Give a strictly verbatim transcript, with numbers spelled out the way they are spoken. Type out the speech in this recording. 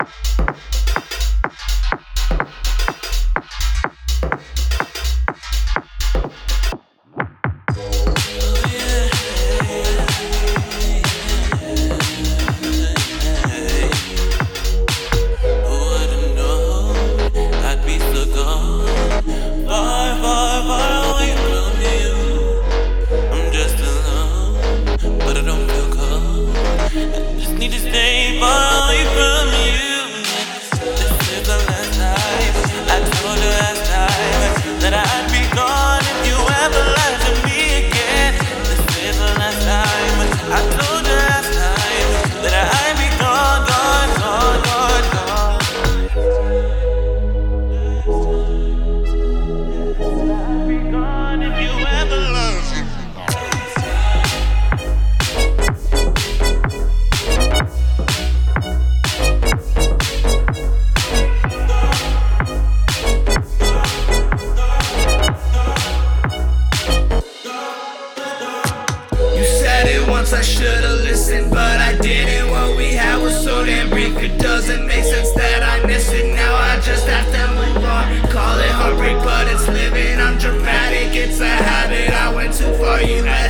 I should've listened, but I didn't. What we had was so damn brief. It doesn't make sense that I miss it. Now I just have to move on. Call it heartbreak, but it's living. I'm dramatic, it's a habit. I went too far, you